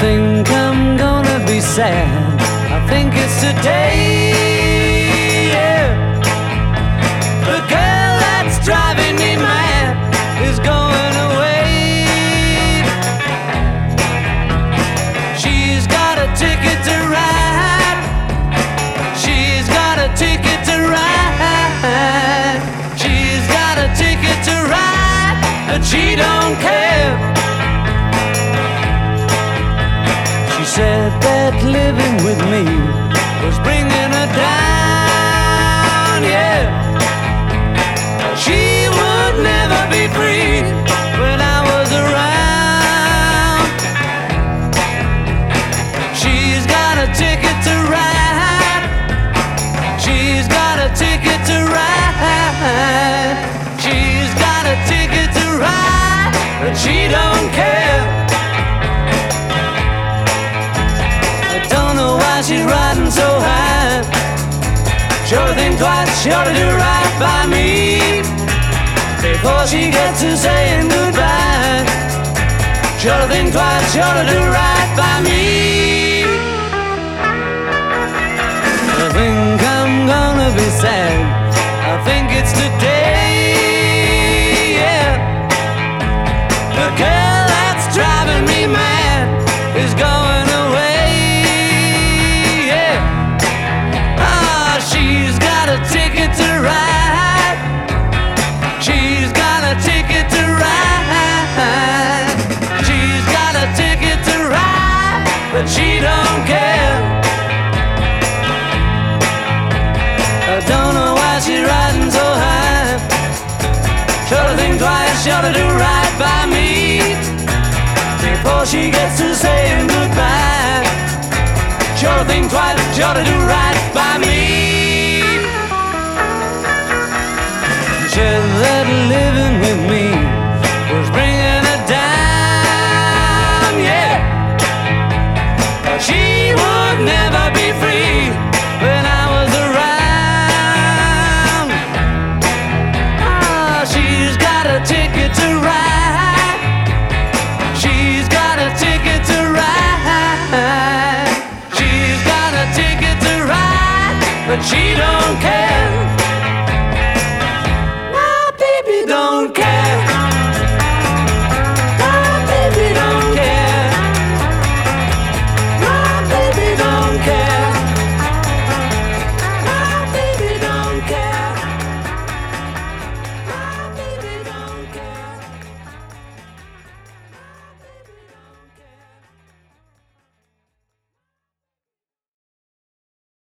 think I'm gonna be sad. I think it's today, yeah. The girl that's driving me mad is going away. She's got a ticket to ride. She's got a ticket to ride. She's got a ticket to ride, but she don't care. She said that living with me was bringing her down, yeah. She would never be free when I was around. She's got a ticket to ride. She's got a ticket to ride. She's got a ticket to ride, but she don't care. She's riding so high. Sure to think twice, sure to do right by me before she gets to saying goodbye. Sure to think twice, sure to do right by me. I think I'm gonna be sad. I think it's today, yeah. The girl that's driving me mad is going away. She's got a ticket to ride. She's got a ticket to ride. She's got a ticket to ride, but she don't care. I don't know why she's riding so high. Sure to think twice, sure to do right by me before she gets to saying goodbye. Sure to think twice, sure to do right by me. That live